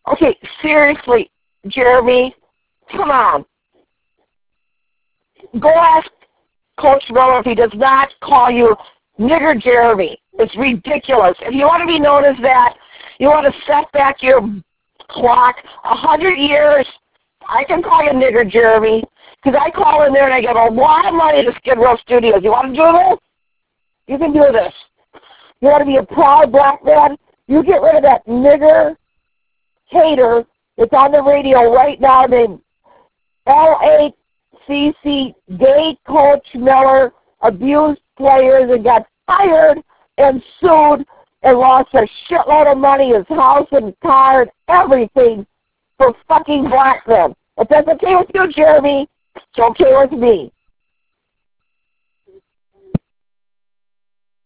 Okay, seriously, Jeremy, come on. Go ask Coach Miller if he does not call you Nigger Jeremy. It's ridiculous. If you want to be known as that, you want to set back your clock 100 years, I can call you Nigger Jeremy, because I call in there and I get a lot of money to Skid Row Studios. You want to do this? You can do this. You want to be a proud black man? You get rid of that nigger hater that's on the radio right now named LACC, gay Coach Miller, abused players and got fired and sued and lost a shitload of money, his house and car and everything for fucking black men. If that's okay with you, Jeremy, it's okay with me.